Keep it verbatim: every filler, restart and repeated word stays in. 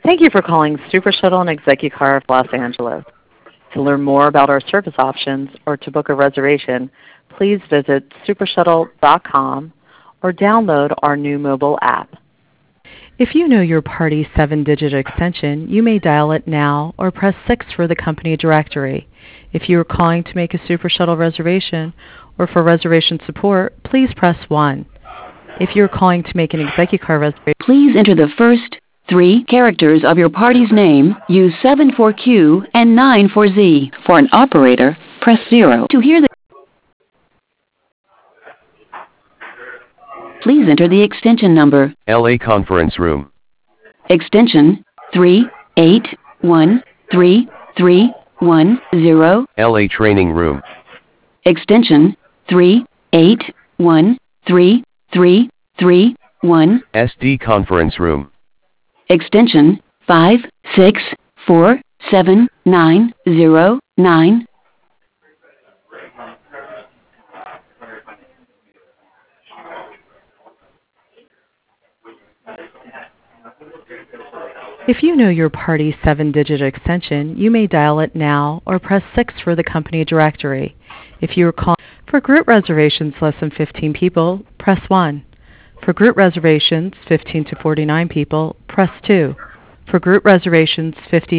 Thank you for calling Super Shuttle and ExecuCar of Los Angeles. To learn more about our service options or to book a reservation, please visit super shuttle dot com or download our new mobile app. If you know your party's seven-digit extension, you may dial it now or press six for the company directory. If you are calling to make a Super Shuttle reservation or for reservation support, please press one. If you are calling to make an ExecuCar reservation, Please enter the first three characters of your party's name. Use seven for Q and nine for Z. For an operator, press zero. To hear the... Please enter the extension number. L A Conference Room. Extension three eight one three three one zero. L A Training Room. Extension three eight one three three three one. S D Conference Room. Extension five six four seven nine zero nine. if you know your party's seven-digit extension, you may dial it now or press six for the company directory. If you are calling for group reservations less than fifteen people, press one. For group reservations fifteen to forty-nine people, press two. For group reservations fifty